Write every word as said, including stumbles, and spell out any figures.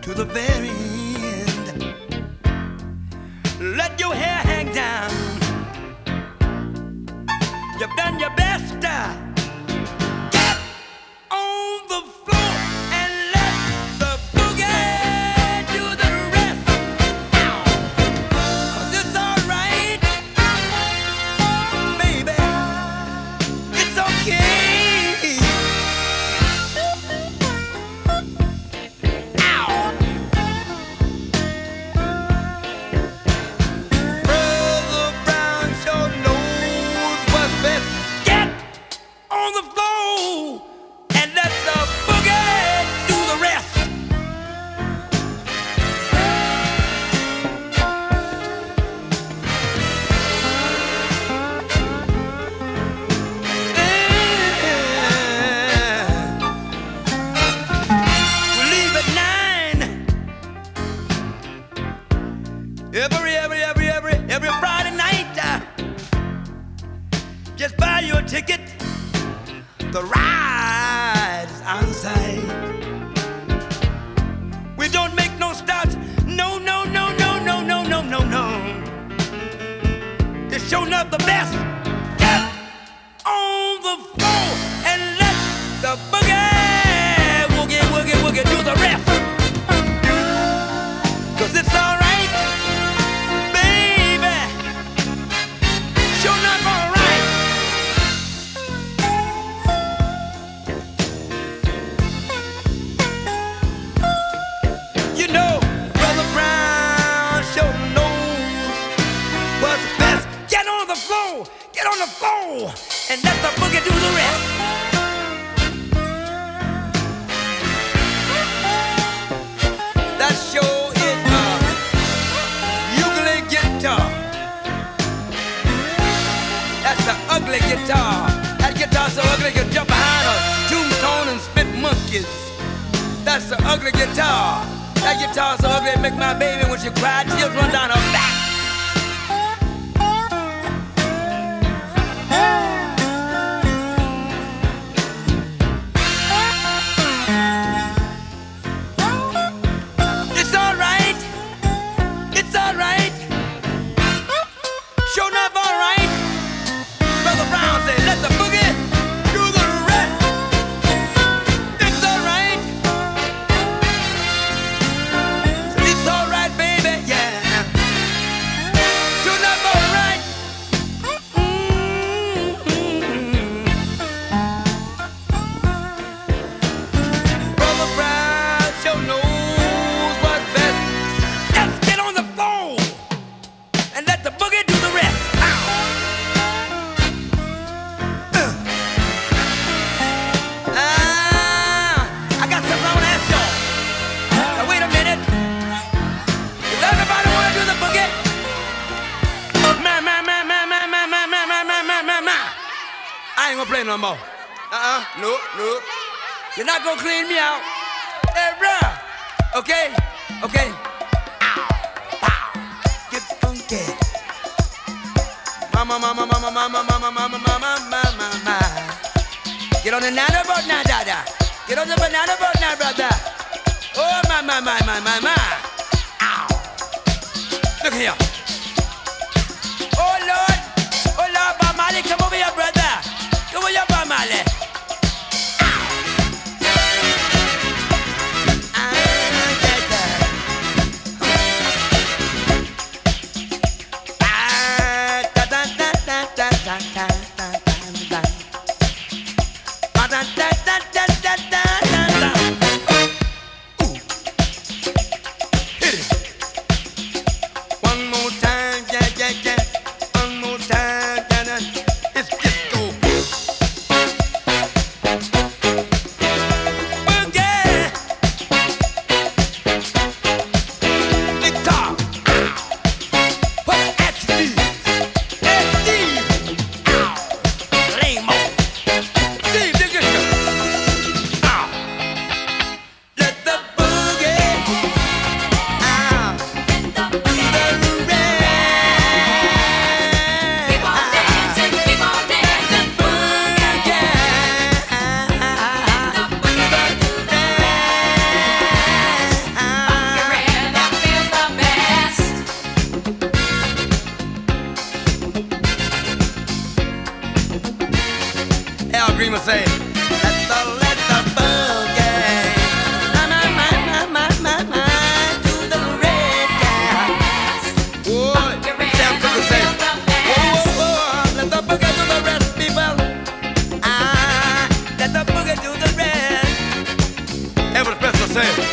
to the very end. Let your hair hang down. You've done your best. uh, Get on the floor and let the boogie do the rest. 'Cause it's alright, baby. It's okay. Ow. Brother Brown sure knows what's best. Get on the floor and let the boogie do the rest. Yeah. We leave at nine. Every, every, every, every, every Friday night. uh, Just buy you a ticket. The ride's on site. We don't make no stops. No, no, no, no, no, no, no, no, no. It's showing up the best. Get on the floor and let the boogie, woogie, woogie, woogie do the rest. 'Cause it's alright, baby. Showing up alright. You know, Brother Brown sure knows what's best. Get on the floor, get on the floor, and let the boogie do the rest. That sure is a ukulele guitar. That's an ugly guitar. That guitar's so ugly you can jump behind a tombstone and spit monkeys. That's the ugly guitar. That guitar's so ugly it make my baby when she cries, tears run down her back. It's alright. It's alright. Sure enough, alright. Brother Brown said, let the boogie do the rest. It's alright. It's alright, baby, yeah. Sure enough, alright. Mm-hmm. Brother Brown sure knows what's best. Let's get on the floor and let the boogie do the rest. Ow. Uh. Ah, I got something I want to ask y'all. Now wait a minute. Does everybody want to do the boogie? Ma, ma, ma, ma, ma, ma, ma, ma, ma, ma, ma, ma, ma. I ain't gonna play no more. Uh-uh, no, no. You're not gonna clean me out. Hey, bruh. Okay, okay. Ow, pow. Get funky. Mama, mama, mama, mama, mama, mama, mama, mama, mama. Get on the banana boat now, dada. Get on the banana boat now, brother. Oh, my, my, my, my, my, my. Ow. Look here. Oh, Lord. Oh, Lord, Bob Marley, come over here, brother. Come over here, Bob Marley. Ah, yeah, yeah. Ah, da, da, da, da, da, da, da, da, da. Ah, da, da, da, da, da, da, da, da. Ooh. say?